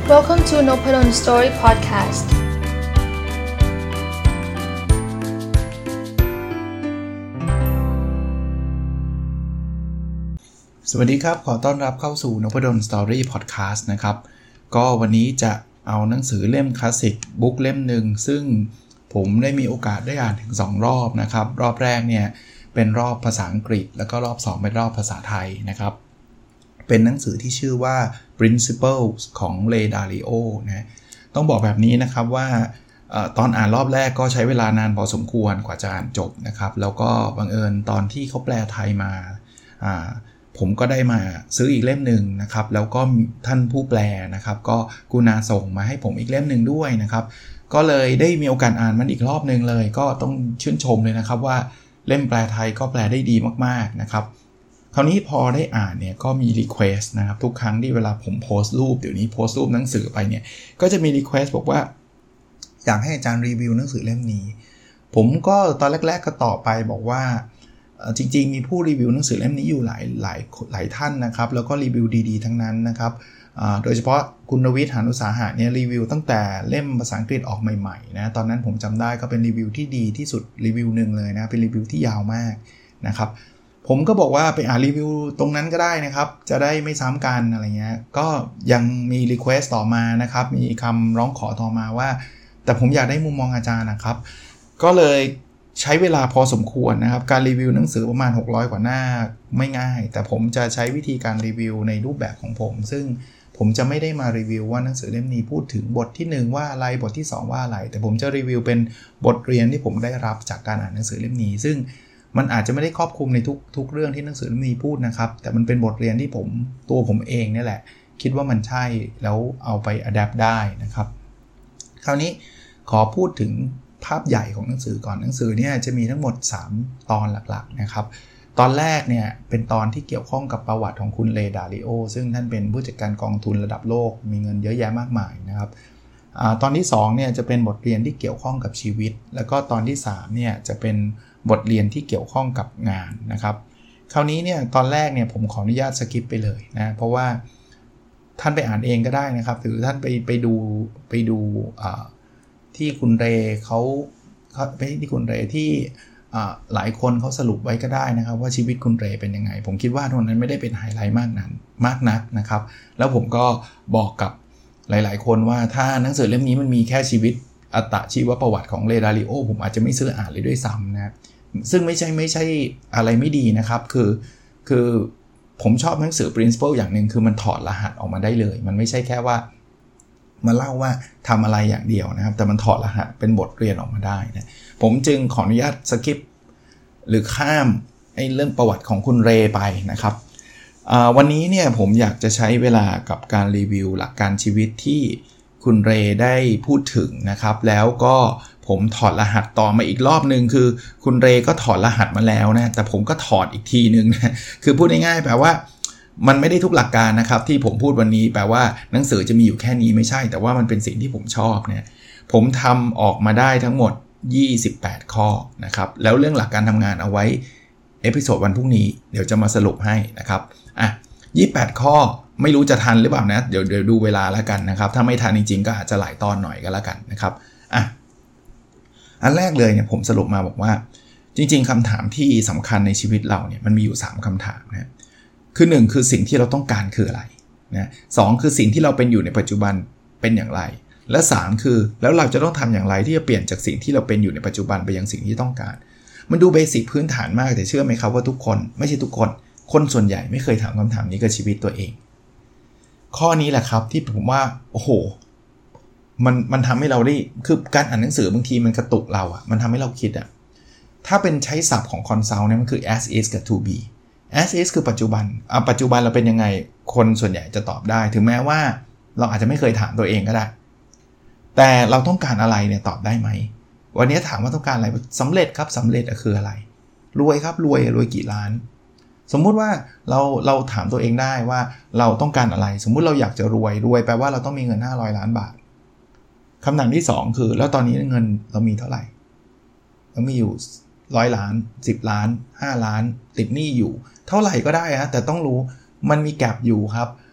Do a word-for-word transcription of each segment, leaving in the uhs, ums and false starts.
Welcome to Nopadon Story Podcast. สวัสดีครับขอต้อนรับเข้าสู่ Nopadon Story Podcast นะครับก็วันนี้จะเอาหนังสือเล่มคลาสสิกบุ๊กเล่มหนึ่งซึ่งผมได้มีโอกาสได้อ่านถึงสองรอบนะครับรอบแรกเนี่ยเป็นรอบภาษาอังกฤษแล้วก็รอบสองเป็นรอบภาษาไทยนะครับเป็นหนังสือที่ชื่อว่า Principles ของ Ray Dalio นะต้องบอกแบบนี้นะครับว่าเอ่อตอนอ่านรอบแรกก็ใช้เวลานานพอสมควรกว่าจะอ่านจบนะครับแล้วก็บังเอิญตอนที่เขาแปลไทยมาอ่าผมก็ได้มาซื้ออีกเล่มหนึ่งนะครับแล้วก็ท่านผู้แปลนะครับก็กรุณาส่งมาให้ผมอีกเล่มหนึ่งด้วยนะครับก็เลยได้มีโอกาสอ่านมันอีกรอบนึงเลยก็ต้องชื่นชมเลยนะครับว่าเล่มแปลไทยก็แปลได้ดีมากๆนะครับคราวนี้พอได้อ่านเนี่ยก็มีรีเควสต์นะครับทุกครั้งที่เวลาผมโพสต์รูปเดี๋ยวนี้โพสต์รูปหนังสือไปเนี่ยก็จะมีรีเควสต์บอกว่าอยากให้อาจารย์รีวิวหนังสือเล่มนี้ผมก็ตอนแรกๆก็ตอบไปบอกว่าจริงๆมีผู้รีวิวหนังสือเล่มนี้อยู่หลายหลายหลายท่านนะครับแล้วก็รีวิวดีๆทั้งนั้นนะครับโดยเฉพาะคุณรวิทย์ หาญอุตสาหะเนี่ยรีวิวตั้งแต่เล่มภาษาอังกฤษออกใหม่ๆนะตอนนั้นผมจำได้ก็เป็นรีวิวที่ดีที่สุดรีวิวหนึ่งเลยนะเป็นรีวิวที่ยาวมากนะครับผมก็บอกว่าไปอ่านรีวิวตรงนั้นก็ได้นะครับจะได้ไม่ซ้ำกันอะไรเงี้ยก็ยังมีรีเควสต์ต่อมานะครับมีคำร้องขอต่อมาว่าแต่ผมอยากได้มุมมองอาจารย์นะครับก็เลยใช้เวลาพอสมควรนะครับการรีวิวหนังสือประมาณหกร้อยกว่าหน้าไม่ง่ายแต่ผมจะใช้วิธีการรีวิวในรูปแบบของผมซึ่งผมจะไม่ได้มารีวิวว่าหนังสือเล่มนี้พูดถึงบทที่หนึ่งว่าอะไรบทที่สองว่าอะไรแต่ผมจะรีวิวเป็นบทเรียนที่ผมได้รับจากการอ่านหนังสือเล่มนี้ซึ่งมันอาจจะไม่ได้ครอบคลุมในทุกทุกเรื่องที่หนังสือเล่มนี้พูดนะครับแต่มันเป็นบทเรียนที่ผมตัวผมเองนี่แหละคิดว่ามันใช่แล้วเอาไปอัดแอปได้นะครับคราวนี้ขอพูดถึงภาพใหญ่ของหนังสือก่อนหนังสือเนี่ยจะมีทั้งหมดสามตอนหลักๆนะครับตอนแรกเนี่ยเป็นตอนที่เกี่ยวข้องกับประวัติของคุณเรย์ ดาลิโอซึ่งท่านเป็นผู้จัดการกองทุนระดับโลกมีเงินเยอะแยะมากมายนะครับอ่าตอนที่สองเนี่ยจะเป็นบทเรียนที่เกี่ยวข้องกับชีวิตแล้วก็ตอนที่สามเนี่ยจะเป็นบทเรียนที่เกี่ยวข้องกับงานนะครับคราวนี้เนี่ยตอนแรกเนี่ยผมขออนุญาตสกิปไปเลยนะเพราะว่าท่านไปอ่านเองก็ได้นะครับหรือท่านไปไปดูไปดูอ่าที่คุณเรย์เขาไปที่คุณเรย์ที่หลายคนเขาสรุปไว้ก็ได้นะครับว่าชีวิตคุณเรย์เป็นยังไงผมคิดว่าตรงนั้นไม่ได้เป็นไฮไลท์มากนั้นมากนักนะครับแล้วผมก็บอกกับหลายๆคนว่าถ้าหนังสือเล่มนี้มันมีแค่ชีวิตอัตชีวประวัติของเรย์ ดาลิโอผมอาจจะไม่ซื้ออ่านเลยด้วยซ้ำนะซึ่งไม่ใช่ไม่ใช่อะไรไม่ดีนะครับคือคือผมชอบหนังสือ Principle อย่างนึงคือมันถอดรหัสออกมาได้เลยมันไม่ใช่แค่ว่ามาเล่าว่าทำอะไรอย่างเดียวนะครับแต่มันถอดรหัสเป็นบทเรียนออกมาได้นะผมจึงขออนุญาตสกิปหรือข้ามไอ้เรื่องประวัติของคุณเรย์ไปนะครับวันนี้เนี่ยผมอยากจะใช้เวลากับการรีวิวหลักการชีวิตที่คุณเรย์ได้พูดถึงนะครับแล้วก็ผมถอดรหัสต่อมาอีกรอบนึงคือคุณเรย์ก็ถอดรหัสมาแล้วนะแต่ผมก็ถอดอีกทีนึงนะคือพูดง่ายๆแปลว่ามันไม่ได้ทุกหลักการนะครับที่ผมพูดวันนี้แปลว่าหนังสือจะมีอยู่แค่นี้ไม่ใช่แต่ว่ามันเป็นสิ่งที่ผมชอบเนี่ยผมทำออกมาได้ทั้งหมดยี่สิบแปดข้อนะครับแล้วเรื่องหลักการทำงานเอาไว้เอพิโซดวันพรุ่งนี้เดี๋ยวจะมาสรุปให้นะครับอ่ะยี่สิบแปดข้อไม่รู้จะทันหรือเปล่านะเดี๋ยวเดี๋ยวดูเวลาแล้วกันนะครับถ้าไม่ทันจริงๆก็อาจจะหลายตอนหน่อยก็แล้วกันนะครับอ่ะอันแรกเลยเนี่ยผมสรุปมาบอกว่าจริงๆคำถามที่สำคัญในชีวิตเราเนี่ยมันมีอยู่สามคำถามนะคือหนึ่งคือสิ่งที่เราต้องการคืออะไรนะสองคือสิ่งที่เราเป็นอยู่ในปัจจุบันเป็นอย่างไรและสามคือแล้วเราจะต้องทำอย่างไรที่จะเปลี่ยนจากสิ่งที่เราเป็นอยู่ในปัจจุบันไปยังสิ่งที่ต้องการมันดูเบสิกพื้นฐานมากแต่เชื่อไหมครับว่าทุกคนไม่ใช่ทุกคนคนส่วนใหญ่ไม่เคยถามคำถามนี้กับชีวิตตัวเองข้อนี้แหละครับที่ผมว่าโอ้โหมันมันทำให้เราได้คือการอ่านหนังสือบางทีมันกระตุกเราอ่ะมันทำให้เราคิดอ่ะถ้าเป็นใช้ศัพท์ของคอนซัลท์เนี่ยมันคือ as is กับ to be as is คือปัจจุบันอ่ะปัจจุบันเราเป็นยังไงคนส่วนใหญ่จะตอบได้ถึงแม้ว่าเราอาจจะไม่เคยถามตัวเองก็ได้แต่เราต้องการอะไรเนี่ยตอบได้ไหมวันนี้ถามว่าต้องการอะไรสำเร็จครับสำเร็จคืออะไรรวยครับรวยรวยกี่ล้านสมมุติว่าเราเราถามตัวเองได้ว่าเราต้องการอะไรสมมุติเราอยากจะรวยรวยแปลว่าเราต้องมีเงินห้าร้อยล้านบาทคำถามที่สองคือแล้วตอนนี้เงินเรามีเท่าไหร่เรามีอยู่ร้อยล้านสิบล้านห้าล้านติดหนี้อยู่เท่าไหร่ก็ได้ฮะแต่ต้องรู้มันมีแก็ปอยู่ครับ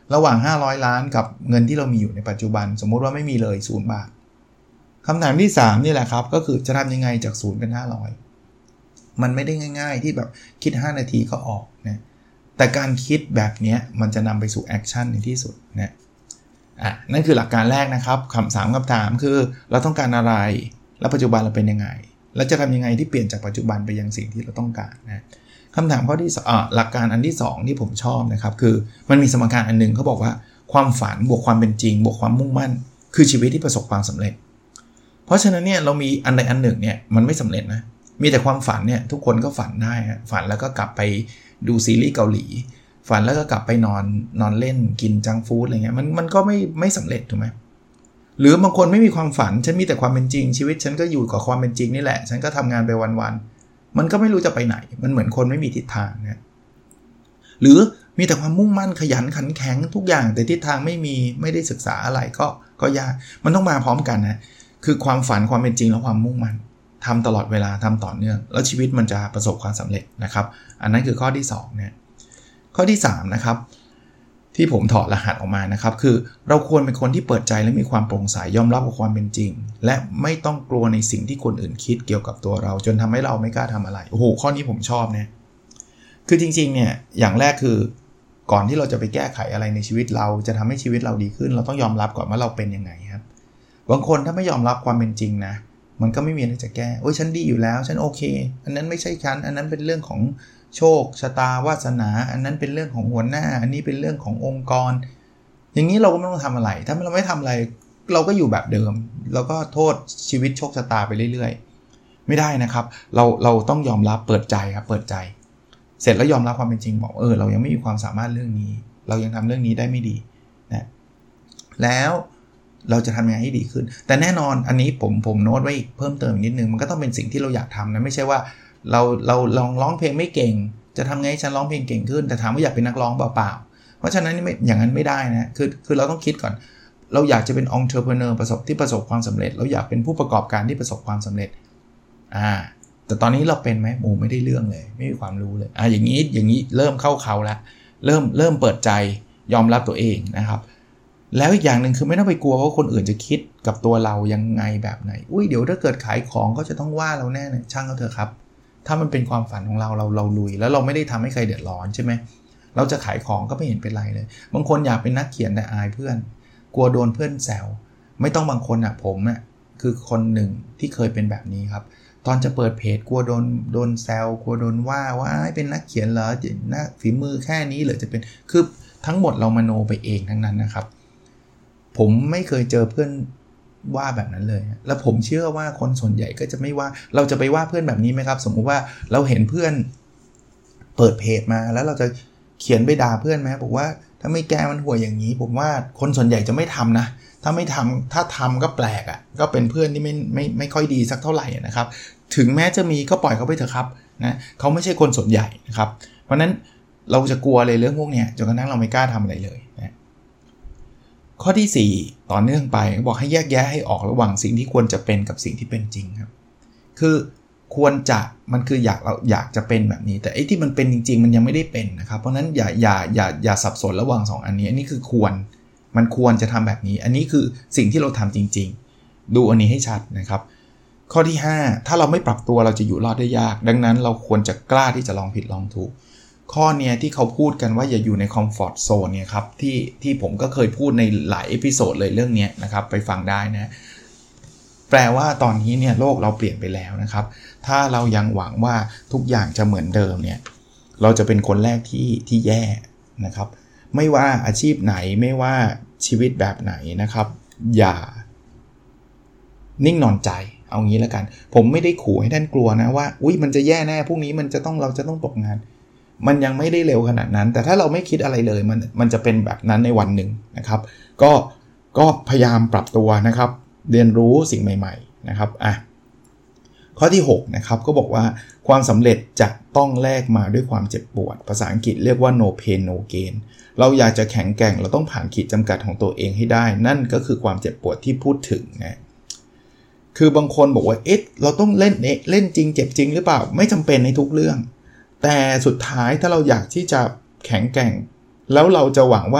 ระหว่างห้าร้อยล้านกับเงินที่เรามีอยู่ในปัจจุบันสมมุติว่าไม่มีเลยศูนย์บาทคำถามที่สามนี่แหละครับก็คือจะทำยังไงจากศูนย์เป็นห้าร้อยมันไม่ได้ง่ายๆที่แบบคิดห้านาทีก็ออกนะแต่การคิดแบบนี้มันจะนำไปสู่แอคชั่นในที่สุดนะอ่ะนั่นคือหลักการแรกนะครับคำสามคำถามคือเราต้องการอะไรและปัจจุบันเราเป็นยังไงแล้วจะทำยังไงที่เปลี่ยนจากปัจจุบันไปยังสิ่งที่เราต้องการนะคำถามข้อที่อ่าหลักการอันที่สองที่ผมชอบนะครับคือมันมีสมการอันนึงเขาบอกว่าความฝันบวกความเป็นจริงบวกความมุ่งมั่นคือชีวิตที่ประสบความสำเร็จเพราะฉะนั้นเนี่ยเรามีอันใดอันหนึ่งเนี่ยมันไม่สำเร็จนะมีแต่ความฝันเนี่ยทุกคนก็ฝันได้ฮะฝันแล้วก็กลับไปดูซีรีส์เกาหลีฝันแล้วก็กลับไปนอนนอนเล่นกินจังก์ฟู้ดอะไรเงี้ยมันมันก็ไม่ไม่สำเร็จถูกไหมหรือบางคนไม่มีความฝันฉันมีแต่ความเป็นจริงชีวิตฉันก็อยู่กับความเป็นจริงนี่แหละฉันก็ทำงานไปวันๆมันก็ไม่รู้จะไปไหนมันเหมือนคนไม่มีทิศทางนะหรือมีแต่ความมุ่งมั่นขยันขันแข็งทุกอย่างแต่ทิศทางไม่มีไม่ได้ศึกษาอะไรก็ก็ยากมันต้องมาพร้อมกันนะคือความฝันความเป็นจริงและความมุ่งมั่นทำตลอดเวลาทำต่อเนื่องแล้วชีวิตมันจะประสบความสำเร็จนะครับอันนั้นคือข้อที่สองเนี่ยข้อที่สามนะครับที่ผมถอดรหัสออกมานะครับคือเราควรเป็นคนที่เปิดใจและมีความโปร่งใสยอมรับกับความเป็นจริงและไม่ต้องกลัวในสิ่งที่คนอื่นคิดเกี่ยวกับตัวเราจนทำให้เราไม่กล้าทำอะไรโอ้โหข้อนี้ผมชอบเนี่ยคือจริงๆเนี่ยอย่างแรกคือก่อนที่เราจะไปแก้ไขอะไรในชีวิตเราจะทำให้ชีวิตเราดีขึ้นเราต้องยอมรับก่อนว่าเราเป็นยังไงครับบางคนถ้าไม่ยอมรับความเป็นจริงนะมันก็ไม่มีอะไรจะแก้โอ้ยฉันดีอยู่แล้วฉันโอเคอันนั้นไม่ใช่ฉันอันนั้นเป็นเรื่องของโชคชะตาวาสนาอันนั้นเป็นเรื่องของหัวหน้าอันนี้เป็นเรื่องขององค์กรอย่างนี้เราก็ไม่ต้องทำอะไรถ้าเราไม่ทำอะไรเราก็อยู่แบบเดิมเราก็โทษชีวิตโชคชะตาไปเรื่อยๆไม่ได้นะครับเราเราต้องยอมรับเปิดใจครับเปิดใจเสร็จแล้วยอมรับความเป็นจริงบอกเออเรายังไม่มีความสามารถเรื่องนี้เรายังทำเรื่องนี้ได้ไม่ดีนะแล้วเราจะทำยังไงให้ดีขึ้นแต่แน่นอนอันนี้ผมผมโน้ตไว้อีกเพิ่มเติมอีกนิดนึงมันก็ต้องเป็นสิ่งที่เราอยากทำนะไม่ใช่ว่าเราเราลองร้องเพลงไม่เก่งจะทำไงให้ฉันร้องเพลงเก่งขึ้นแต่ถามว่าอยากเป็นนักร้องเปล่าๆเพราะฉะนั้นนี่ไม่อย่างนั้นไม่ได้นะคือคือเราต้องคิดก่อนเราอยากจะเป็น entrepreneur ประสบที่ประสบความสำเร็จเราอยากเป็นผู้ประกอบการที่ประสบความสำเร็จอ่าแต่ตอนนี้เราเป็นไหมโอ้ไม่ได้เรื่องเลยไม่มีความรู้เลยอ่าอย่างนี้อย่างนี้เริ่มเข้าเขาแล้วเริ่มเริ่มเปิดใจยอมรับตัวเองนะครับแล้วอีกอย่างนึงคือไม่ต้องไปกลัวว่าคนอื่นจะคิดกับตัวเรายังไงแบบไหนอุ้ยเดี๋ยวถ้าเกิดขายของก็จะต้องว่าเราแน่เลยช่างเขาเถอะครับถ้ามันเป็นความฝันของเราเราเราลุยแล้วเราไม่ได้ทำให้ใครเดือดร้อนใช่ไหมเราจะขายของก็ไม่เห็นเป็นไรเลยบางคนอยากเป็นนักเขียนแต่อายเพื่อนกลัวโดนเพื่อนแซวไม่ต้องบางคนอ่ะผมอ่ะคือคนหนึ่งที่เคยเป็นแบบนี้ครับตอนจะเปิดเพจกลัวโดนโดนแซวกลัวโดนว่าว่าเป็นนักเขียนเหรอนะฝีมือแค่นี้เหรอจะเป็นคือทั้งหมดเรามโนไปเองทั้งนั้นนะครับผมไม่เคยเจอเพื่อนว่าแบบนั้นเลยแล้วผมเชื่อว่าคนส่วนใหญ่ก็จะไม่ว่าเราจะไปว่าเพื่อนแบบนี้ไหมครับสมมุติว่าเราเห็นเพื่อนเปิดเพจมาแล้วเราจะเขียนไปด่าเพื่อนไหมบอกว่าถ้าไม่แก้มันห่วยอย่างนี้ผมว่าคนส่วนใหญ่จะไม่ทำนะถ้าไม่ทำถ้าทำก็แปลกอ่ะก็เป็นเพื่อนที่ไม่ไม่ไม่ค่อยดีสักเท่าไหร่นะครับถึงแม้จะมีก็ปล่อยเขาไปเถอะครับนะเขาไม่ใช่คนส่วนใหญ่นะครับเพราะนั้นเราจะกลัวเลยเรื่องพวกนี้จนกระทั่งเราไม่กล้าทำอะไรเลยนะข้อที่สี่ต่อเนื่องไปบอกให้แยกแยะให้ออกระหว่างสิ่งที่ควรจะเป็นกับสิ่งที่เป็นจริงครับคือควรจะมันคืออยากเราอยากจะเป็นแบบนี้แต่ไอ้ที่มันเป็นจริงๆมันยังไม่ได้เป็นนะครับเพราะนั้นอย่าอย่าอย่าอย่าสับสนระหว่างสองอันนี้อันนี้คือควรมันควรจะทำแบบนี้อันนี้คือสิ่งที่เราทำจริงๆดูอันนี้ให้ชัดนะครับข้อที่ห้าถ้าเราไม่ปรับตัวเราจะอยู่รอดได้ยากดังนั้นเราควรจะกล้าที่จะลองผิดลองถูกข้อเนี้ยที่เขาพูดกันว่าอย่าอยู่ในคอมฟอร์ตโซนเนี่ยครับที่ที่ผมก็เคยพูดในหลายเอพิโซดเลยเรื่องนี้นะครับไปฟังได้นะแปลว่าตอนนี้เนี่ยโลกเราเปลี่ยนไปแล้วนะครับถ้าเรายังหวังว่าทุกอย่างจะเหมือนเดิมเนี่ยเราจะเป็นคนแรกที่ที่แย่นะครับไม่ว่าอาชีพไหนไม่ว่าชีวิตแบบไหนนะครับอย่านิ่งนอนใจเอางี้แล้วกันผมไม่ได้ขู่ให้ท่านกลัวนะว่าอุ๊ยมันจะแย่แน่พรุ่งนี้มันจะต้องเราจะต้องตกงานมันยังไม่ได้เร็วขนาดนั้นแต่ถ้าเราไม่คิดอะไรเลยมันมันจะเป็นแบบนั้นในวันหนึ่งนะครับก็ก็พยายามปรับตัวนะครับเรียนรู้สิ่งใหม่ๆนะครับอ่ะข้อที่หกนะครับก็บอกว่าความสำเร็จจะต้องแลกมาด้วยความเจ็บปวดภาษาอังกฤษเรียกว่า no pain no gain เราอยากจะแข็งแกร่งเราต้องผ่านขีดจำกัดของตัวเองให้ได้นั่นก็คือความเจ็บปวดที่พูดถึงนะคือบางคนบอกว่าเอ๊ะเราต้องเล่นเอ๊ะเล่นจริงเจ็บจริงหรือเปล่าไม่จำเป็นในทุกเรื่องแต่สุดท้ายถ้าเราอยากที่จะแข็งแกร่งแล้วเราจะหวังว่า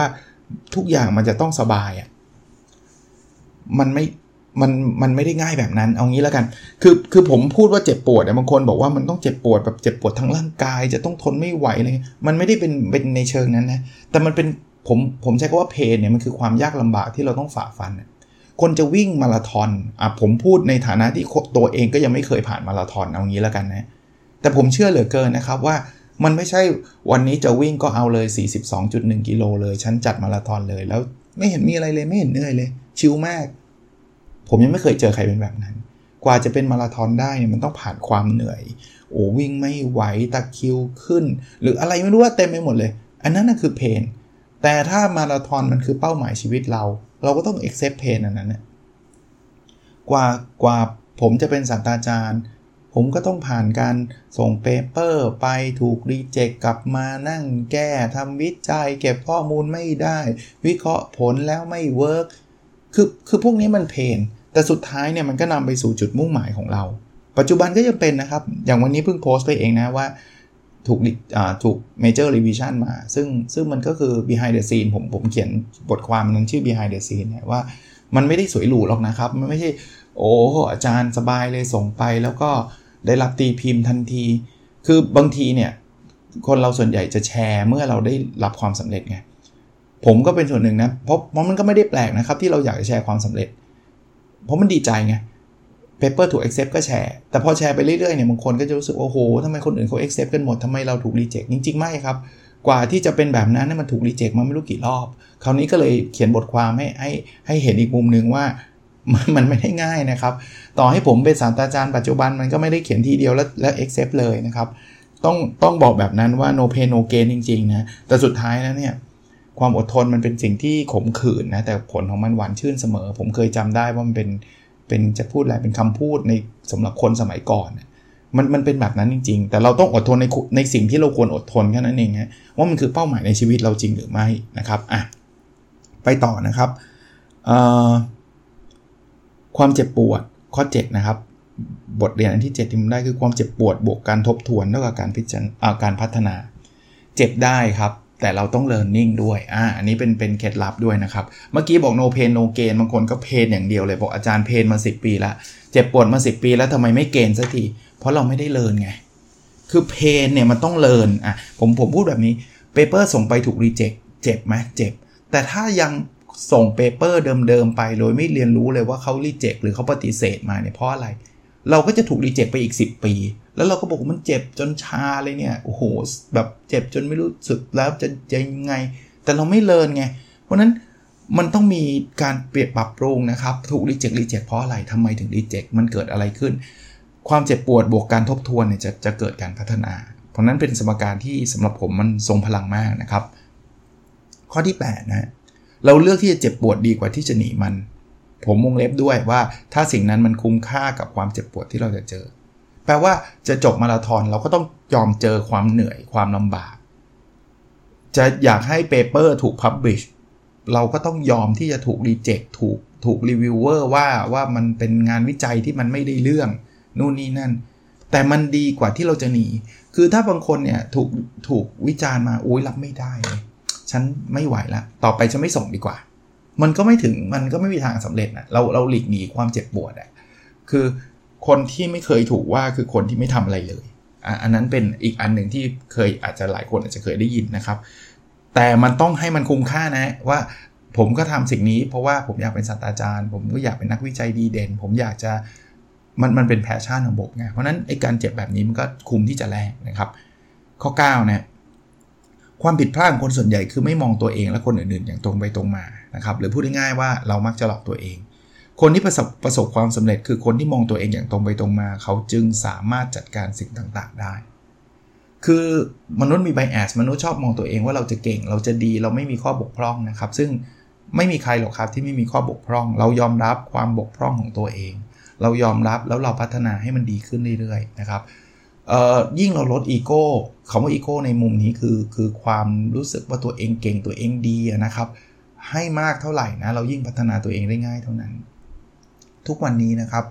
ทุกอย่างมันจะต้องสบายอ่ะมันไม่มันมันไม่ได้ง่ายแบบนั้นเอางี้แล้วกันคือคือผมพูดว่าเจ็บปวดเนี่ยบางคนบอกว่ามันต้องเจ็บปวดแบบเจ็บปวดทั้งร่างกายจะต้องทนไม่ไหวอะไรเงี้ยมันไม่ได้เป็นเป็นในเชิงนั้นนะแต่มันเป็นผมผมใช้คำว่าเพนเนี่ยมันคือความยากลำบากที่เราต้องฝ่าฟันคนจะวิ่งมาราธอนอ่ะผมพูดในฐานะที่ตัวเองก็ยังไม่เคยผ่านมาราธอนเอางี้แล้วกันนะแต่ผมเชื่อเหลือเกินนะครับว่ามันไม่ใช่วันนี้จะวิ่งก็เอาเลย สี่สิบสองจุดหนึ่ง กิโลเลยฉันจัดมาราธอนเลยแล้วไม่เห็นมีอะไรเลยไม่เห็นเหนื่อยเลยชิลมากผมยังไม่เคยเจอใครเป็นแบบนั้นกว่าจะเป็นมาราธอนได้เนี่ยมันต้องผ่านความเหนื่อยโอ้วิ่งไม่ไหวตะคริวขึ้นหรืออะไรไม่รู้ว่าเต็มไปหมดเลยอันนั้นน่ะคือเพนแต่ถ้ามาราธอนมันคือเป้าหมายชีวิตเราเราก็ต้อง accept pain อันนั้นเนี่ยกว่ากว่าผมจะเป็นศาสตราจารย์ผมก็ต้องผ่านการส่งเปเปอร์ไปถูกรีเจ็คกลับมานั่งแก้ทำวิจัยเก็บข้อมูลไม่ได้วิเคราะห์ผลแล้วไม่เวิร์กคือคือพวกนี้มันเพนแต่สุดท้ายเนี่ยมันก็นำไปสู่จุดมุ่งหมายของเราปัจจุบันก็ยังเป็นนะครับอย่างวันนี้เพิ่งโพสต์ไปเองนะว่าถูกอ่าถูก Major Revision มาซึ่งซึ่งมันก็คือ behind the scene ผมผมเขียนบทความนึงชื่อ behind the scene เนี่ยว่ามันไม่ได้สวยหรูหรอกนะครับมันไม่ใช่โอ้อาจารย์สบายเลยส่งไปแล้วก็ได้รับตีพิมพ์ทันทีคือบางทีเนี่ยคนเราส่วนใหญ่จะแชร์เมื่อเราได้รับความสำเร็จไงผมก็เป็นส่วนหนึ่งนะเพราะเพราะมันก็ไม่ได้แปลกนะครับที่เราอยากจะแชร์ความสำเร็จเพราะมันดีใจไงpaper ถูก accept ก็แชร์แต่พอแชร์ไปเรื่อยๆเนี่ยบางคนก็จะรู้สึกโอ้โหทำไมคนอื่นเขา accept กันหมดทำไมเราถูก reject จริงๆไม่ครับกว่าที่จะเป็นแบบนั้นเนี่ยมันถูก reject มาไม่รู้กี่รอบคราวนี้ก็เลยเขียนบทความให้ให้ให้เห็นอีกมุมนึงว่ามันไม่ได้ง่ายนะครับต่อให้ผมเป็นศาสตราจารย์ปัจจุบันมันก็ไม่ได้เขียนทีเดียวแล้วแล้ว accept เลยนะครับต้องต้องบอกแบบนั้นว่า no pain no gain จริงๆนะแต่สุดท้ายแล้วเนี่ยความอดทนมันเป็นสิ่งที่ขมขื่นนะแต่ผลของมันหวานชื่นเสมอผมเคยจำได้ว่ามันเป็นเป็นจะพูดอะไรเป็นคำพูดในสำหรับคนสมัยก่อนมันมันเป็นแบบนั้นจริงๆแต่เราต้องอดทนในในสิ่งที่เราควรอดทนแค่นั้นเองฮะว่ามันคือเป้าหมายในชีวิตเราจริงหรือไม่นะครับอ่ะไปต่อนะครับเอ่อความเจ็บปวดข้อเจ็ดนะครับบทเรียนอันที่เจ็ดที่มันได้คือความเจ็บปวดบวกการทบทวนเท่ากับการพิจารณาการพัฒนาเจ็บได้ครับแต่เราต้อง learning ด้วยอ่าอันนี้เป็นเป็นเคล็ดลับด้วยนะครับเมื่อกี้บอก no pain no gain บางคนก็เพนอย่างเดียวเลยบอกอาจารย์เพนมาสิบปีแล้วเจ็บปวดมาสิบปีแล้วทำไมไม่เกณฑ์สักทีเพราะเราไม่ได้ learn ไงคือเพนเนี่ยมันต้อง learn อ่ะผมผมพูดแบบนี้ paper ส่งไปถูก reject เจ็บไหมเจ็บแต่ถ้ายังส่ง paper เดิมๆไปโดยไม่เรียนรู้เลยว่าเขา reject หรือเขาปฏิเสธมาเนี่ยเพราะอะไรเราก็จะถูก reject ไปอีกสิบปีแล้วเราก็บอกว่ามันเจ็บจนชาเลยเนี่ยโอ้โหแบบเจ็บจนไม่รู้สึกแล้วจะยังไงแต่เราไม่เลิร์นไงเพราะนั้นมันต้องมีการเปลี่ยนปรับปรุงนะครับถูกรีเจ็ครีเจ็คเพราะอะไรทำไมถึงรีเจ็คมันเกิดอะไรขึ้นความเจ็บปวดบวกการทบทวนเนี่ยจะจะเกิดการพัฒนาเพราะนั้นเป็นสมการที่สำหรับผมมันทรงพลังมากนะครับข้อที่แปดนะเราเลือกที่จะเจ็บปวดดีกว่าที่จะหนีมันผมวงเล็บด้วยว่าถ้าสิ่งนั้นมันคุ้มค่ากับความเจ็บปวดที่เราจะเจอแปลว่าจะจบมาราธอนเราก็ต้องยอมเจอความเหนื่อยความลำบากจะอยากให้เปเปอร์ถูกพับลิชเราก็ต้องยอมที่จะถูกรีเจ็คถูกถูกรีวิวเวอร์ว่าว่ามันเป็นงานวิจัยที่มันไม่ได้เรื่องนู่นนี่นั่นแต่มันดีกว่าที่เราจะหนีคือถ้าบางคนเนี่ยถูกถูกวิจารณ์มาโอ๊ยรับไม่ได้เลยฉันไม่ไหวละต่อไปฉันไม่ส่งดีกว่ามันก็ไม่ถึงมันก็ไม่มีทางสำเร็จนะเราเราหลีกหนีความเจ็บปวดอ่ะคือคนที่ไม่เคยถูกว่าคือคนที่ไม่ทำอะไรเลยอ่ะอันนั้นเป็นอีกอันหนึ่งที่เคยอาจจะหลายคนอาจจะเคยได้ยินนะครับแต่มันต้องให้มันคุ้มค่านะว่าผมก็ทำสิ่งนี้เพราะว่าผมอยากเป็นศาสตราจารย์ผมก็อยากเป็นนักวิจัยดีเด่นผมอยากจะมันมันเป็นแพชชั่นของผมไงเพราะนั้นไอ้การเจ็บแบบนี้มันก็คุ้มที่จะแลกนะครับข้อเก้าเนี่ยความผิดพลาดของคนส่วนใหญ่คือไม่มองตัวเองและคนอื่นๆอย่างตรงไปตรงมานะครับหรือพูดง่ายๆว่าเรามักจะหลอกตัวเองคนที่ประสบประสบความสำเร็จคือคนที่มองตัวเองอย่างตรงไปตรงมาเขาจึงสามารถจัดการสิ่งต่างๆได้คือมนุษย์มีไบแอสมนุษย์ชอบมองตัวเองว่าเราจะเก่งเราจะดีเราไม่มีข้อบกพร่องนะครับซึ่งไม่มีใครหรอกครับที่ไม่มีข้อบกพร่องเรายอมรับความบกพร่องของตัวเองเรายอมรับแล้วเราพัฒนาให้มันดีขึ้นเรื่อยๆนะครับเอ่อยิ่งเราลดอีโก้คำว่าอีโก้ในมุมนี้คือคือความรู้สึกว่าตัวเองเก่งตัวเองดีนะครับให้มากเท่าไหร่นะเรายิ่งพัฒนาตัวเองได้ง่ายเท่านั้นทุกวันนี้นะครับ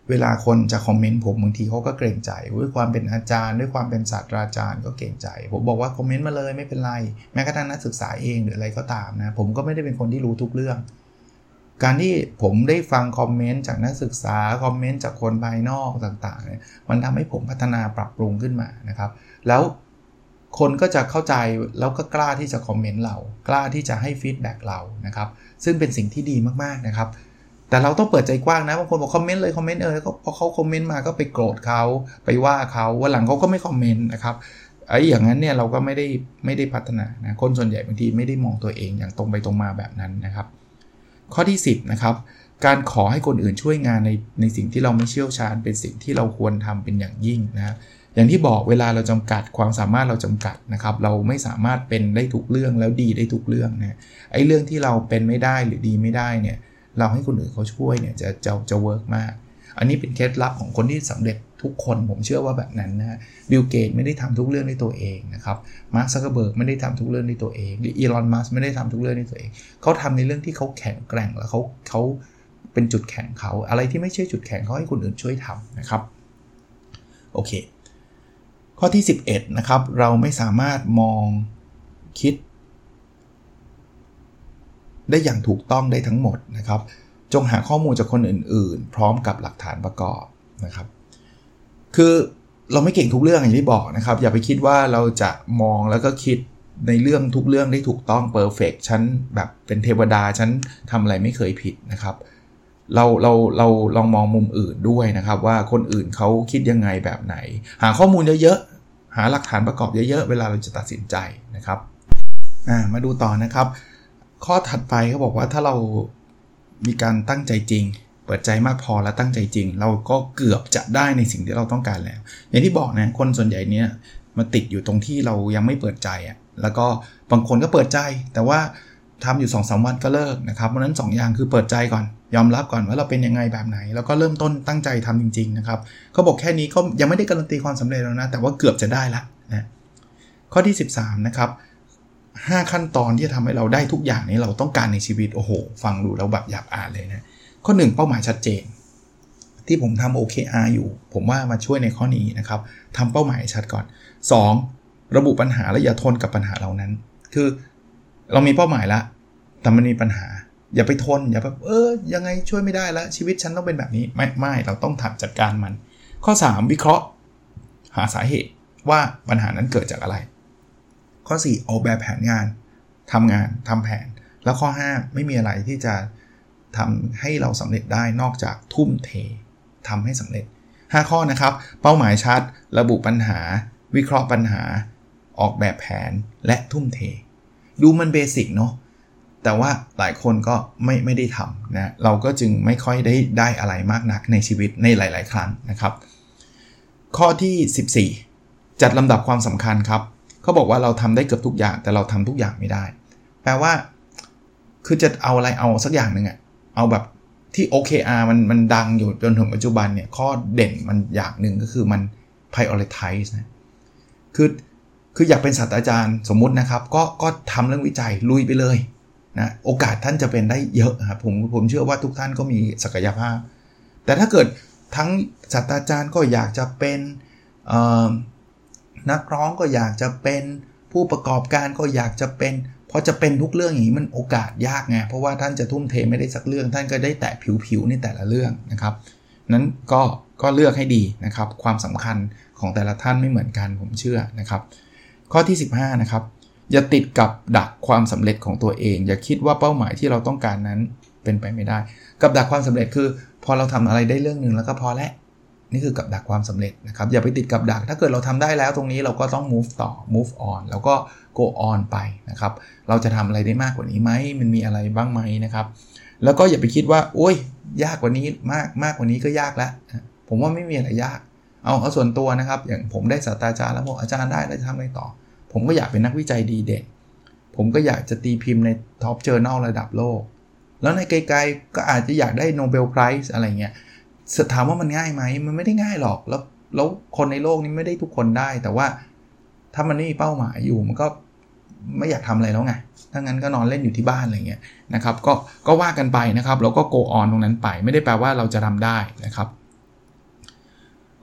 เวลาคนจะคอมเมนต์ผมบางทีเขาก็เกรงใจด้วยความเป็นอาจารย์ด้วยความเป็นศาสตราจารย์ก็เกรงใจผมบอกว่าคอมเมนต์มาเลยไม่เป็นไรแม้กระทั่งนักศึกษาเองหรืออะไรก็ตามนะผมก็ไม่ได้เป็นคนที่รู้ทุกเรื่องการที่ผมได้ฟังคอมเมนต์จากนักศึกษาคอมเมนต์จากคนภายนอกต่างๆเนี่ยมันทำให้ผมพัฒนาปรับปรุงขึ้นมานะครับแล้วคนก็จะเข้าใจแล้วก็กล้าที่จะคอมเมนต์เรากล้าที่จะให้ฟีดแบ็กเรานะครับซึ่งเป็นสิ่งที่ดีมากๆนะครับแต่เราต้องเปิดใจกว้างนะบางคนบอกคอมเมนต์เลยคอมเมนต์เออก็พอเขาคอมเมนต์มาก็ไปโกรธเขาไปว่าเขาวันหลังเขาก็ไม่คอมเมนต์นะครับไอ้อย่างนั้นเนี่ยเราก็ไม่ได้ไม่ได้พัฒนานะคนส่วนใหญ่บางทีไม่ได้มองตัวเองอย่างตรงไปตรงมาแบบนั้นนะครับข้อที่สิบนะครับการขอให้คนอื่นช่วยงานในในสิ่งที่เราไม่เชี่ยวชาญเป็นสิ่งที่เราควรทำเป็นอย่างยิ่งนะอย่างที่บอกเวลาเราจำกัดความสามารถเราจำกัดนะครับเราไม่สามารถเป็นได้ทุกเรื่องแล้วดีได้ทุกเรื่องนะไอ้เรื่องที่เราเป็นไม่ได้หรือดีไม่ได้เนี่ยเราให้คนอื่นเขาช่วยเนี่ยจะจะจะเวิร์กมากอันนี้เป็นเคล็ดลับของคนที่สำเร็จทุกคนผมเชื่อว่าแบบนั้นนะบิลเกตไม่ได้ทำทุกเรื่องด้วยตัวเองนะครับมาร์ค ซักเคอร์เบิร์กไม่ได้ทำทุกเรื่องด้วยตัวเองหรืออีลอน มัสก์ไม่ได้ทำทุกเรื่องด้วยตัวเองเขาทำในเรื่องที่เขาแข็งแกร่งแล้วเขาเขาเป็นจุดแข็งเขาอะไรที่ไม่ใช่จุดแข็งเขาให้คนอื่นช่วยทำนะครับโอเคข้อที่สิบเอ็ดนะครับเราไม่สามารถมองคิดได้อย่างถูกต้องได้ทั้งหมดนะครับจงหาข้อมูลจากคนอื่นๆพร้อมกับหลักฐานประกอบนะครับคือเราไม่เก่งทุกเรื่องอย่างที่บอกนะครับอย่าไปคิดว่าเราจะมองแล้วก็คิดในเรื่องทุกเรื่องได้ถูกต้องเพอร์เฟคฉันแบบเป็นเทวดาฉันทำอะไรไม่เคยผิดนะครับเราเราเราลองมองมุมอื่นด้วยนะครับว่าคนอื่นเขาคิดยังไงแบบไหนหาข้อมูลเยอะๆหาหลักฐานประกอบเยอะๆเวลาเราจะตัดสินใจนะครับอ่ามาดูต่อนะครับข้อถัดไปเขาบอกว่าถ้าเรามีการตั้งใจจริงเปิดใจมากพอและตั้งใจจริงเราก็เกือบจะได้ในสิ่งที่เราต้องการแล้วอย่างที่บอกนะคนส่วนใหญ่เนี้ยมาติดอยู่ตรงที่เรายังไม่เปิดใจอ่ะแล้วก็บางคนก็เปิดใจแต่ว่าทำอยู่ สองสาม วันก็เลิกนะครับเพราะนั้นสองอย่างคือเปิดใจก่อนยอมรับก่อนว่าเราเป็นยังไงแบบไหนแล้วก็เริ่มต้นตั้งใจทำจริงๆนะครับเขาบอกแค่นี้ก็ยังไม่ได้การันตีความสำเร็จแล้วนะแต่ว่าเกือบจะได้ละนะข้อที่สิบสามนะครับห้าขั้นตอนที่จะทำให้เราได้ทุกอย่างนี้เราต้องการในชีวิตโอ้โหฟังดูแล้วแบบอยากอ่านเลยนะข้อหนึ่งเป้าหมายชัดเจนที่ผมทำ โอ เค อาร์ อยู่ผมว่ามาช่วยในข้อนี้นะครับทำเป้าหมายชัดก่อนสองระบุปัญหาและอย่าทนกับปัญหาเหล่านั้นคือเรามีเป้าหมายแล้วแต่มันมีปัญหาอย่าไปทนอย่าแบบเออยังไงช่วยไม่ได้แล้วชีวิตฉันต้องเป็นแบบนี้ไม่ไม่เราต้องทำจัดการมันข้อสามวิเคราะห์หาสาเหตุว่าปัญหานั้นเกิดจากอะไรข้อสี่ออกแบบแผนงานทำงานทำแผนแล้วข้อห้าไม่มีอะไรที่จะทำให้เราสำเร็จได้นอกจากทุ่มเททำให้สำเร็จห้าข้อนะครับเป้าหมายชัดระบุปัญหาวิเคราะห์ปัญหาออกแบบแผนและทุ่มเทดูมันเบสิกเนาะแต่ว่าหลายคนก็ไม่ไม่ได้ทำนะเราก็จึงไม่ค่อยได้ได้อะไรมากนักในชีวิตในหลายๆครั้งนะครับข้อที่สิบสี่จัดลำดับความสำคัญครับเขาบอกว่าเราทำได้เกือบทุกอย่างแต่เราทำทุกอย่างไม่ได้แปลว่าคือจะเอาอะไรเอาสักอย่างนึงอะเอาแบบที่ โอ เค อาร์ มันมันดังอยู่จนถึงปัจจุบันเนี่ยข้อเด่นมันอย่างนึงก็คือมัน prioritize นะคือคืออยากเป็นศาสตราจารย์สมมุตินะครับก็ก็ทำเรื่องวิจัยลุยไปเลยนะโอกาสท่านจะเป็นได้เยอะครับผมผมเชื่อว่าทุกท่านก็มีศักยภาพแต่ถ้าเกิดทั้งศาสตราจารย์ก็อยากจะเป็นนักร้องก็อยากจะเป็นผู้ประกอบการก็อยากจะเป็นพอจะเป็นทุกเรื่องอย่างนี้มันโอกาสยากไงเพราะว่าท่านจะทุ่มเทไม่ได้สักเรื่องท่านก็ได้แต่ผิวๆในแต่ละเรื่องนะครับนั้นก็ก็เลือกให้ดีนะครับความสำคัญของแต่ละท่านไม่เหมือนกันผมเชื่อนะครับข้อที่สิบห้านะครับอย่าติดกับดักความสำเร็จของตัวเองอย่าคิดว่าเป้าหมายที่เราต้องการนั้นเป็นไปไม่ได้กับดักความสำเร็จคือพอเราทำอะไรได้เรื่องนึงแล้วก็พอแล้วนี่คือกับดักความสำเร็จนะครับอย่าไปติดกับดักถ้าเกิดเราทำได้แล้วตรงนี้เราก็ต้อง move ต่อ move on แล้วก็ go on ไปนะครับเราจะทำอะไรได้มากกว่านี้ไหมมันมีอะไรบ้างไหมนะครับแล้วก็อย่าไปคิดว่าโอ๊ยยากกว่านี้มากมากกว่านี้ก็ยากแล้วผมว่าไม่มีอะไรยากเอาเอาส่วนตัวนะครับอย่างผมได้ศาสตราจารย์แล้วบอกอาจารย์ได้แล้วจะทำอะไรต่อผมก็อยากเป็นนักวิจัยดีเด่นผมก็อยากจะตีพิมพ์ใน Top Journal ระดับโลกแล้วในไกลๆก็อาจจะอยากได้ Nobel Prize อะไรเงี้ยถามว่ามันง่ายไหมมันไม่ได้ง่ายหรอกแล้วแล้วคนในโลกนี้ไม่ได้ทุกคนได้แต่ว่าถ้ามันไม่มีเป้าหมายอยู่มันก็ไม่อยากทำอะไรแล้วไงถ้างั้นก็นอนเล่นอยู่ที่บ้านอะไรเงี้ยนะครับก็ก็ว่ากันไปนะครับแล้วก็ go on ตรงนั้นไปไม่ได้แปลว่าเราจะทำได้นะครับ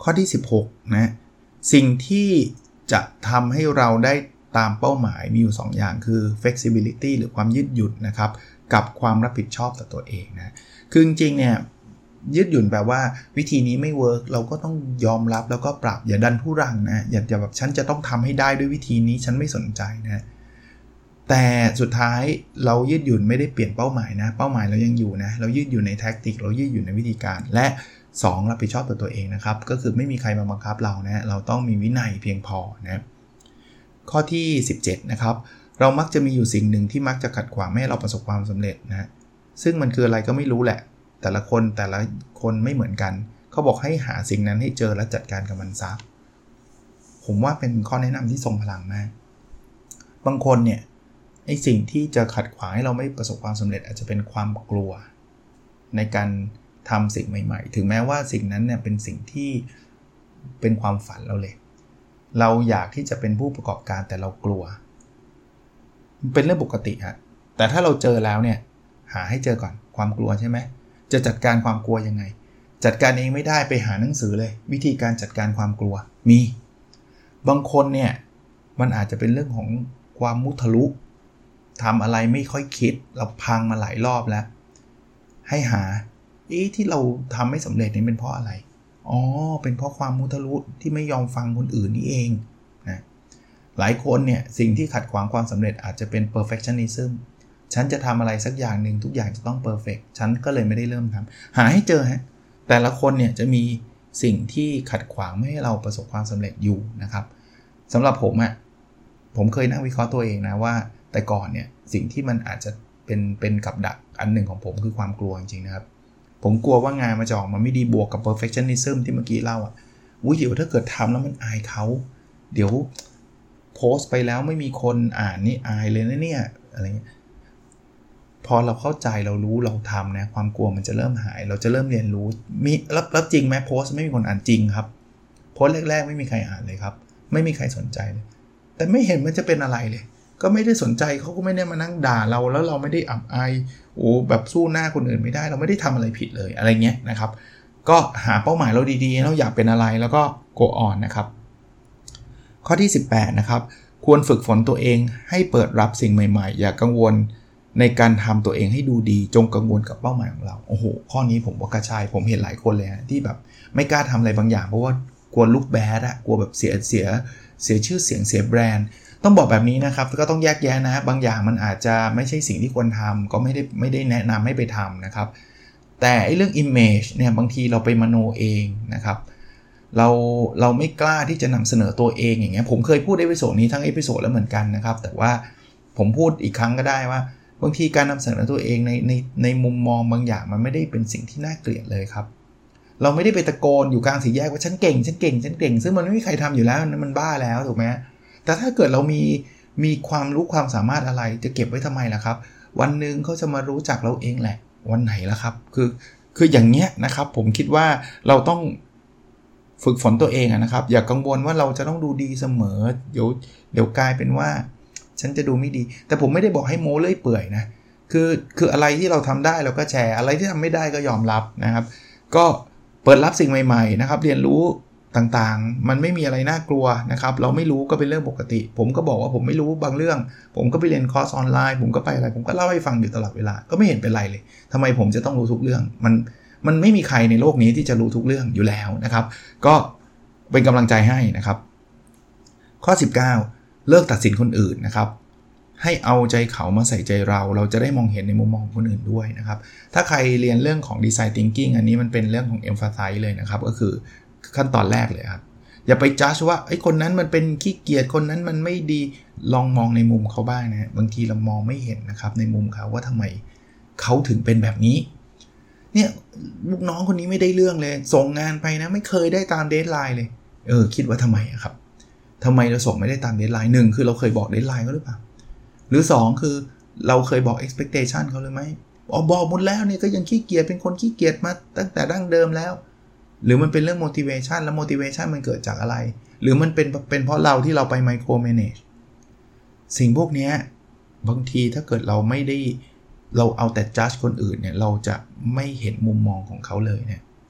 ข้อที่สิบหกนะสิ่งที่จะทำให้เราได้ตามเป้าหมายมีอยู่สองอย่างคือ flexibility หรือความยืดหยุ่นนะครับกับความรับผิดชอบต่อตัวเองนะคือจริงๆเนี่ยยืดหยุ่นแปลว่าวิธีนี้ไม่เวิร์กเราก็ต้องยอมรับแล้วก็ปรับอย่าดันทุรังนะอย่าอย่าแบบฉันจะต้องทำให้ได้ด้วยวิธีนี้ฉันไม่สนใจนะแต่สุดท้ายเรายืดหยุ่นไม่ได้เปลี่ยนเป้าหมายนะเป้าหมายเรายังอยู่นะเรายืดหยุ่นในแทคติกเรายืดหยุ่นในวิธีการและสองรับผิดชอบต่อตัวเองนะครับก็คือไม่มีใครมาบังคับเรานะเราต้องมีวินัยเพียงพอนะข้อที่สิบเจ็ดนะครับเรามักจะมีอยู่สิ่งหนึ่งที่มักจะขัดขวางไม่ให้เราประสบความสำเร็จนะซึ่งมันคืออะไรก็ไม่รู้แหละแต่ละคนแต่ละคนไม่เหมือนกันเขาบอกให้หาสิ่งนั้นให้เจอและจัดการกับมันซะผมว่าเป็นข้อแนะนำที่ทรงพลังมากบางคนเนี่ยไอ้สิ่งที่จะขัดขวางให้เราไม่ประสบความสำเร็จอาจจะเป็นความกลัวในการทำสิ่งใหม่ๆถึงแม้ว่าสิ่งนั้นเนี่ยเป็นสิ่งที่เป็นความฝันเราเลยเราอยากที่จะเป็นผู้ประกอบการแต่เรากลัวมันเป็นเรื่องปกติฮะแต่ถ้าเราเจอแล้วเนี่ยหาให้เจอก่อนความกลัวใช่ไหมจะจัดการความกลัวยังไงจัดการเองไม่ได้ไปหาหนังสือเลยวิธีการจัดการความกลัวมีบางคนเนี่ยมันอาจจะเป็นเรื่องของความมุทะลุทำอะไรไม่ค่อยคิดเราพังมาหลายรอบแล้วให้หาเอ๊ะที่เราทำไม่สำเร็จนี่เป็นเพราะอะไรอ๋อเป็นเพราะความมุทะลุที่ไม่ยอมฟังคนอื่นนี่เองนะหลายคนเนี่ยสิ่งที่ขัดขวางความสำเร็จอาจจะเป็น perfectionism ฉันจะทำอะไรสักอย่างหนึ่งทุกอย่างจะต้อง perfect ฉันก็เลยไม่ได้เริ่มทำหาให้เจอฮะแต่ละคนเนี่ยจะมีสิ่งที่ขัดขวางไม่ให้เราประสบความสำเร็จอยู่นะครับสำหรับผมอะผมเคยนั่งวิเคราะห์ตัวเองนะว่าแต่ก่อนเนี่ยสิ่งที่มันอาจจะเป็นเป็นกับดักอันหนึ่งของผมคือความกลัวจริงๆนะครับผมกลัวว่างานมันจะออกมาไม่ดีบวกกับ perfectionism ที่เมื่อกี้เล่าอ่ะอุ้ยเดี๋ยวถ้าเกิดทำแล้วมันอายเขาเดี๋ยวโพสต์ไปแล้วไม่มีคนอ่านนี่อายเลยนะเนี่ยอะไรเงี้ยพอเราเข้าใจเรารู้เราทำนะความกลัวมันจะเริ่มหายเราจะเริ่มเรียนรู้มีรับรับจริงไหมโพสต์ไม่มีคนอ่านจริงครับโพสต์แรกๆไม่มีใครอ่านเลยครับไม่มีใครสนใจเลยแต่ไม่เห็นมันจะเป็นอะไรเลยก็ไม่ได้สนใจเขาก็ไม่ได้มานั่งด่าเราแล้วเราไม่ได้อับอายโอ้แบบสู้หน้าคนอื่นไม่ได้เราไม่ได้ทำอะไรผิดเลยอะไรเงี้ยนะครับก็หาเป้าหมายเราดีๆเราอยากเป็นอะไรแล้วก็ go on นะครับข้อที่สิบแปดนะครับควรฝึกฝนตัวเองให้เปิดรับสิ่งใหม่ๆอย่ากังวลในการทำตัวเองให้ดูดีจงกังวลกับเป้าหมายของเราโอ้โหข้อนี้ผมว่ากระชายผมเห็นหลายคนเลยที่แบบไม่กล้าทำอะไรบางอย่างเพราะว่ากลัวลุคแบดอะกลัวแบบเสียเสียเสียชื่อเสียงเสียแบรนด์ต้องบอกแบบนี้นะครับก็ต้องแยกแยะนะบางอย่างมันอาจจะไม่ใช่สิ่งที่ควรทำก็ไม่ได้ไม่ได้แนะนำให้ไปทำนะครับแต่ไอ้เรื่อง image เนี่ยบางทีเราไปมโนเองนะครับเราเราไม่กล้าที่จะนำเสนอตัวเองอย่างเงี้ยผมเคยพูดในเอพิโซดนี้ทั้งเอพิโซดแล้วเหมือนกันนะครับแต่ว่าผมพูดอีกครั้งก็ได้ว่าบางทีการนำเสนอตัวเองในในในมุมมองบางอย่างมันไม่ได้เป็นสิ่งที่น่าเกลียดเลยครับเราไม่ได้ไปตะโกนอยู่กลางสี่แยกว่าฉันเก่งฉันเก่งฉันเก่งซึ่งมันไม่มีใครทำอยู่แล้วมันบ้าแล้วถูกไหมแต่ถ้าเกิดเรามีมีความรู้ความสามารถอะไรจะเก็บไว้ทำไมล่ะครับวันนึงเขาจะมารู้จักเราเองแหละวันไหนล่ะครับคือคืออย่างเงี้ยนะครับผมคิดว่าเราต้องฝึกฝนตัวเองนะครับอย่ากังวลว่าเราจะต้องดูดีเสมอเดี๋ยวเดี๋ยวกลายเป็นว่าฉันจะดูไม่ดีแต่ผมไม่ได้บอกให้โม้เลื่อยเปื่อยนะคือคืออะไรที่เราทำได้เราก็แชร์อะไรที่ทำไม่ได้ก็ยอมรับนะครับก็เปิดรับสิ่งใหม่ๆนะครับเรียนรู้ต่างๆมันไม่มีอะไรน่ากลัวนะครับเราไม่รู้ก็เป็นเรื่องปกติผมก็บอกว่าผมไม่รู้บางเรื่องผมก็ไปเรียนคอร์สออนไลน์ผมก็ไปอะไรผมก็เล่าให้ฟังอยู่ตลอดเวลาก็ไม่เห็นเป็นไรเลยทำไมผมจะต้องรู้ทุกเรื่องมันมันไม่มีใครในโลกนี้ที่จะรู้ทุกเรื่องอยู่แล้วนะครับก็เป็นกำลังใจให้นะครับข้อสิบเก้าเลิกตัดสินคนอื่นนะครับให้เอาใจเขามาใส่ใจเราเราจะได้มองเห็นในมุมมองคนอื่นด้วยนะครับถ้าใครเรียนเรื่องของ Design Thinking อันนี้มันเป็นเรื่องของ Emphasize เลยนะครับก็คือขั้นตอนแรกเลยครับอย่าไปจัดว่าไอ้คนนั้นมันเป็นขี้เกียจคนนั้นมันไม่ดีลองมองในมุมเขาบ้างนะบางทีเรามองไม่เห็นนะครับในมุมเขาว่าทำไมเขาถึงเป็นแบบนี้เนี่ยลูกน้องคนนี้ไม่ได้เรื่องเลยส่งงานไปนะไม่เคยได้ตามเดดไลน์เลยเออคิดว่าทำไมอะครับทำไมเราส่งไม่ได้ตามเดดไลน์หนึ่งคือเราเคยบอกเดดไลน์เขาหรือเปล่าหรือสองคือเราเคยบอก expectation เขาเลยไหมอ๋อบอกหมดแล้วเนี่ยก็ยังขี้เกียจเป็นคนขี้เกียจมาตั้งแต่ดั้งเดิมแล้วหรือมันเป็นเรื่อง motivation แล้ว motivation มันเกิดจากอะไรหรือมันเป็นเป็นเพราะเราที่เราไป micro manage สิ่งพวกนี้บางทีถ้าเกิดเราไม่ได้เราเอาแต่ judge คนอื่นเนี่ยเราจะไม่เห็นมุมมองของเขาเลยเนี่ย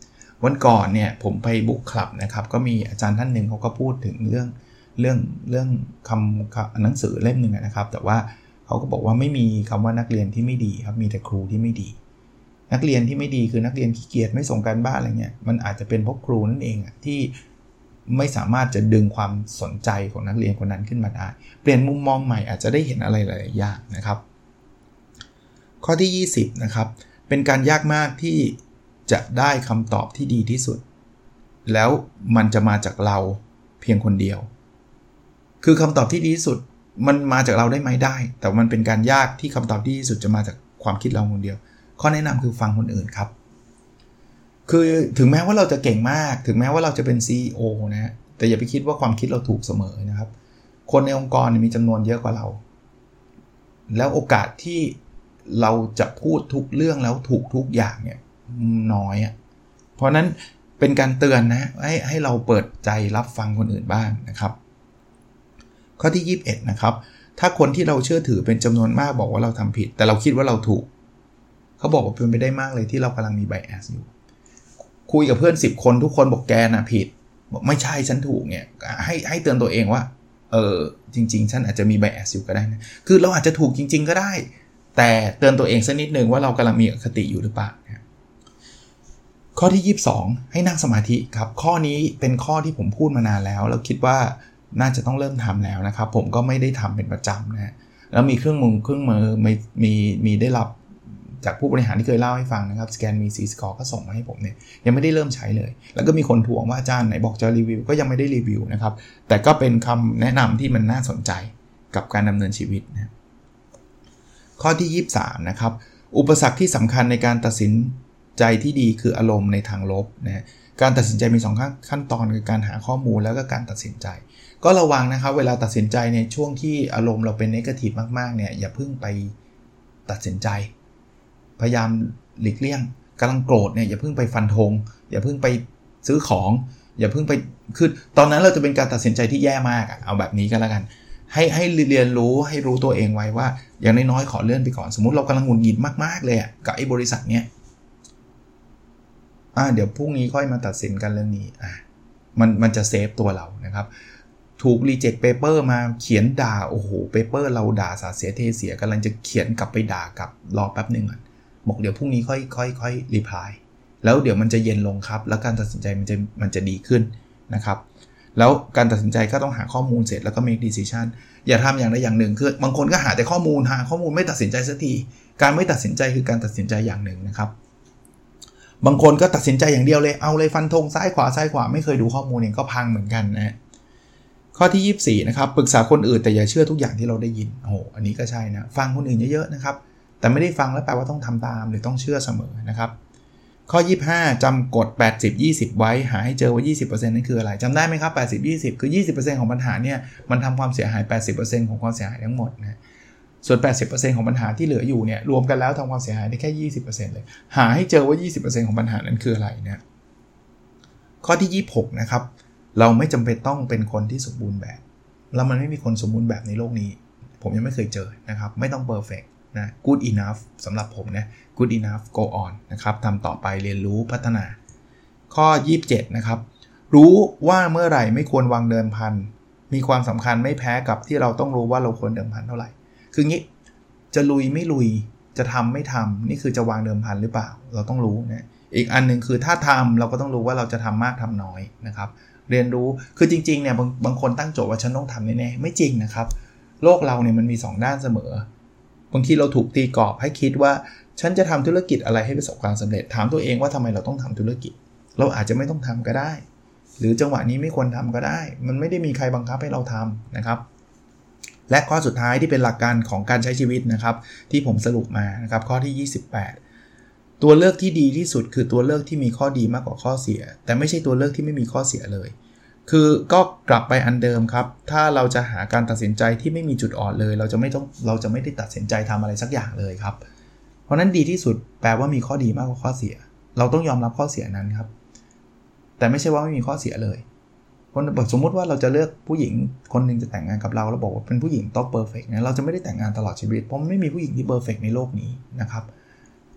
วันก่อนเนี่ยผมไปบุ๊กคลับนะครับก็มีอาจารย์ท่านหนึ่งเขาก็พูดถึงเรื่องเรื่องเรื่องคำหนังสือเล่มหนึ่งนะครับแต่ว่าเขาก็บอกว่าไม่มีคำว่านักเรียนที่ไม่ดีครับมีแต่ครูที่ไม่ดีนักเรียนที่ไม่ดีคือนักเรียนขี้เกียจไม่ส่งการบ้านอะไรเงี้ยมันอาจจะเป็นเพราะครูนั่นเองอ่ะที่ไม่สามารถจะดึงความสนใจของนักเรียนคนนั้นขึ้นมาได้เปลี่ยนมุมมองใหม่อาจจะได้เห็นอะไรหลายๆอย่างนะครับข้อที่ยี่สิบนะครับเป็นการยากมากที่จะได้คำตอบที่ดีที่สุดแล้วมันจะมาจากเราเพียงคนเดียวคือคำตอบที่ดีที่สุดมันมาจากเราได้ไหมได้แต่มันเป็นการยากที่คำตอบที่ดีที่สุดจะมาจากความคิดเราคนเดียวข้อแนะนำคือฟังคนอื่นครับคือถึงแม้ว่าเราจะเก่งมากถึงแม้ว่าเราจะเป็น ซี อี โอ นะแต่อย่าไปคิดว่าความคิดเราถูกเสมอนะครับคนในองค์กรมีจำนวนเยอะกว่าเราแล้วโอกาสที่เราจะพูดทุกเรื่องแล้วถูกทุกอย่างเนี่ยน้อยอ่ะเพราะนั้นเป็นการเตือนนะให้ให้เราเปิดใจรับฟังคนอื่นบ้างนะครับข้อที่ยี่สิบเอ็ดนะครับถ้าคนที่เราเชื่อถือเป็นจำนวนมากบอกว่าเราทำผิดแต่เราคิดว่าเราถูกเขาบอกว่าเป็นไปได้มากเลยที่เรากำลังมี bias อยู่คุยกับเพื่อนสิบคนทุกคนบอกแกน่ะผิดบอกไม่ใช่ฉันถูกเนี่ยให้ให้เตือนตัวเองว่าเออจริงๆฉันอาจจะมี bias อยู่ก็ได้นะคือเราอาจจะถูกจริงๆก็ได้แต่เตือนตัวเองสักนิดนึงว่าเรากำลังมีอคติอยู่หรือเปล่าข้อที่ยี่สิบสองให้นั่งสมาธิครับข้อนี้เป็นข้อที่ผมพูดมานานแล้วแล้วคิดว่าน่าจะต้องเริ่มทำแล้วนะครับผมก็ไม่ได้ทำเป็นประจำนะแล้วมีเครื่องมือเครื่องมือมีมีมีได้รับจากผู้บริหารที่เคยเล่าให้ฟังนะครับสแกนมี ซี score ก็ส่งมาให้ผมเนี่ยยังไม่ได้เริ่มใช้เลยแล้วก็มีคนทวงว่าอาจารย์ไหนบอกจะรีวิวก็ยังไม่ได้รีวิวนะครับแต่ก็เป็นคำแนะนำที่มันน่าสนใจกับการดำเนินชีวิตนะข้อที่ยี่สิบสามนะครับอุปสรรคที่สำคัญในการตัดสินใจที่ดีคืออารมณ์ในทางลบนะการตัดสินใจมีสองขั้นตอนคือการหาข้อมูลแล้วก็การตัดสินใจก็ระวังนะครับเวลาตัดสินใจในช่วงที่อารมณ์เราเป็นเนกาทีฟมากๆเนี่ยอย่าเพิ่งไปตัดสินใจพยายามหลีกเลี่ยงกำลังโกรธเนี่ยอย่าเพิ่งไปฟันธงอย่าเพิ่งไปซื้อของอย่าเพิ่งไปคือตอนนั้นเราจะเป็นการตัดสินใจที่แย่มากเอาแบบนี้ก็แล้วกันให้ให้เรียนรู้ให้รู้ตัวเองไว้ว่าอย่างน้อยๆขอเลื่อนไปก่อนสมมุติเรากำลังหงุดหงิดมากๆเลยกับไอ้บริษัทเนี้ยอ่าเดี๋ยวพรุ่งนี้ค่อยมาตัดสินกันเรื่องนี้อ่ะมันมันจะเซฟตัวเรานะครับถูก reject paper มาเขียนด่าโอ้โห paper เราด่าสาเสียเทเสียกำลังจะเขียนกลับไปด่ากลับรอแป๊บนึงก่อนบอกเดี๋ยวพรุ่งนี้ค่อยค่อยค่อย reply แล้วเดี๋ยวมันจะเย็นลงครับแล้วการตัดสินใจมันจะมันจะดีขึ้นนะครับแล้วการตัดสินใจก็ต้องหาข้อมูลเสร็จแล้วก็ make decision อย่าทำอย่างใดอย่างหนึ่งคือบางคนก็หาแต่ข้อมูลหาข้อมูลไม่ตัดสินใจสักทีการไม่ตัดสินใจคือการตัดสินใจอย่างหนึ่งนะครับบางคนก็ตัดสินใจอย่างเดียวเลยเอาเลยฟันธงซ้ายขวาซ้ายขวาไม่เคยดูข้อมูลเองก็พังเหมือนกันนะข้อที่ยี่สิบสี่นะครับปรึกษาคนอื่นแต่อย่าเชื่อทุกอย่างที่เราได้ยินโอ้โหอันนี้ก็ใช่นะฟังคนอื่นเยอะๆนะครับแต่ไม่ได้ฟังแล้วแปลว่าต้องทำตามหรือต้องเชื่อเสมอนะครับข้อยี่สิบห้าจำกฎแปดสิบ ยี่สิบไว้หาให้เจอว่า ยี่สิบเปอร์เซ็นต์ นั่นคืออะไรจำได้ไหมครับแปดสิบ ยี่สิบคือ ยี่สิบเปอร์เซ็นต์ ของปัญหาเนี่ยมันทำความเสียหาย แปดสิบเปอร์เซ็นต์ ของความเสียหายทั้งหมดนะส่วน แปดสิบเปอร์เซ็นต์ ของปัญหาที่เหลืออยู่เนี่ยรวมกันแล้วทำความเสียหายได้แค่ ยี่สิบเปอร์เซ็นต์ เลยหาให้เจอว่า ยี่สิบเปอร์เซ็นต์ ของปัญหานั้นคืออะไรนะข้อที่ยี่สิบหกนะครับเราไม่จำเป็นต้องเป็นคนที่สมบูรณ์แบบแล้วมันไม่มีคนสมบูรณ์แบบในโลกนี้ผมยังไม่เคยเจอนะครับไม่ต้อง perfect นะ good enough สำหรับผมนะ good enough go on นะครับทำต่อไปเรียนรู้พัฒนาข้อยี่สิบเจ็ดนะครับรู้ว่าเมื่อไหร่ไม่ควรวางเดิมพันมีความสำคัญไม่แพ้กับที่เราต้องรู้ว่าเราควรเดิมพันเท่าไหร่คืองี้จะลุยไม่ลุยจะทำไม่ทำนี่คือจะวางเดิมพันหรือเปล่าเราต้องรู้นะอีกอันนึงคือถ้าทำเราก็ต้องรู้ว่าเราจะทำมากทำน้อยนะครับเรียนรู้คือจริงๆเนี่ยบางบางคนตั้งโจทย์ว่าฉันต้องทำแน่ๆไม่จริงนะครับโลกเราเนี่ยมันมีสองด้านเสมอบางทีเราถูกตีกรอบให้คิดว่าฉันจะทำธุรกิจอะไรให้ประสบความสำเร็จถามตัวเองว่าทำไมเราต้องทำธุรกิจเราอาจจะไม่ต้องทำก็ได้หรือจังหวะนี้ไม่ควรทำก็ได้มันไม่ได้มีใครบังคับให้เราทำนะครับและข้อสุดท้ายที่เป็นหลักการของการใช้ชีวิตนะครับที่ผมสรุปมานะครับข้อที่ยี่สิบแปดตัวเลือกที่ดีที่สุดคือตัวเลือกที่มีข้อดีมากกว่าข้อเสียแต่ไม่ใช่ตัวเลือกที่ไม่มีข้อเสียเลยคือก็กลับไปอันเดิมครับถ้าเราจะหาการตัดสินใจที่ไม่มีจุดอ่อนเลยเราจะไม่ต้องเราจะไม่ได้ตัดสินใจทำอะไรสักอย่างเลยครับเพราะนั้นดีที่สุดแปลว่ามีข้อดีมากกว่าข้อเสียเราต้องยอมรับข้อเสียนั้นครับแต่ไม่ใช่ว่าไม่มีข้อเสียเลยคนสมมุติว่าเราจะเลือกผู้หญิงคนนึงจะแต่งงานกับเราแล้วบอกว่าเป็นผู้หญิงต้องเพอร์เฟกต์นะเราจะไม่ได้แต่งงานตลอดชีวิตเพราะไม่มีผู้หญิงที่เพอร์เฟกต์ในโลกนี้นะครับ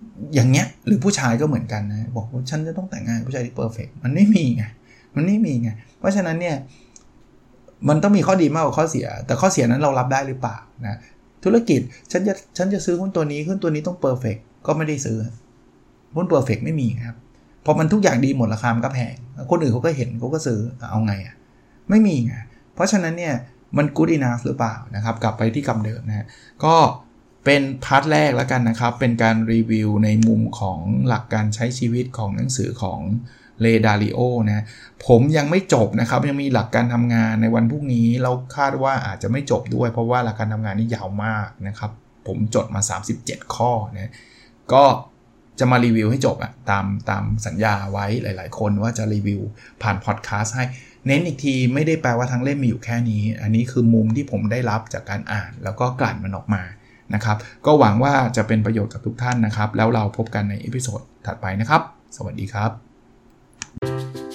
อย่างเงี้ยหรือผู้ชายก็เหมือนกันนะบอกว่าฉันจะต้องแต่งงานผู้ชายที่เพอร์เฟคมันไม่มีไงมันไม่มีไงเพราะฉะนั้นเนี่ยมันต้องมีข้อดีมากกว่าข้อเสียแต่ข้อเสียนั้นเรารับได้หรือเปล่านะธุรกิจฉันจะฉันจะซื้อหุ้นตัวนี้หุ้นตัวนี้ต้องเพอร์เฟคก็ไม่ได้ซื้อหุ้นเพอร์เฟคไม่มีครับพอมันทุกอย่างดีหมดราคามันก็แพงคนอื่นเขาก็เห็นเขาก็ซื้อเอาไงอ่ะไม่มีไงเพราะฉะนั้นเนี่ยมัน good enough หรือเปล่านะครับกลับไปที่คำเดิมนะก็เป็นพาร์ทแรกแล้วกันนะครับเป็นการรีวิวในมุมของหลักการใช้ชีวิตของหนังสือของเลดาริโอนะผมยังไม่จบนะครับยังมีหลักการทำงานในวันพรุ่งนี้เราคาดว่าอาจจะไม่จบด้วยเพราะว่าหลักการทำงานนี่ยาวมากนะครับผมจดมาสามสิบเจ็ดข้อนะก็จะมารีวิวให้จบอะตามตามสัญญาไว้หลายๆคนว่าจะรีวิวผ่านพอดแคสต์ให้เน้นอีกทีไม่ได้แปลว่าทั้งเล่มมีอยู่แค่นี้อันนี้คือมุมที่ผมได้รับจากการอ่านแล้วก็กลั่นมันออกมานะครับก็หวังว่าจะเป็นประโยชน์กับทุกท่านนะครับแล้วเราพบกันในเอพิโซดถัดไปนะครับสวัสดีครับ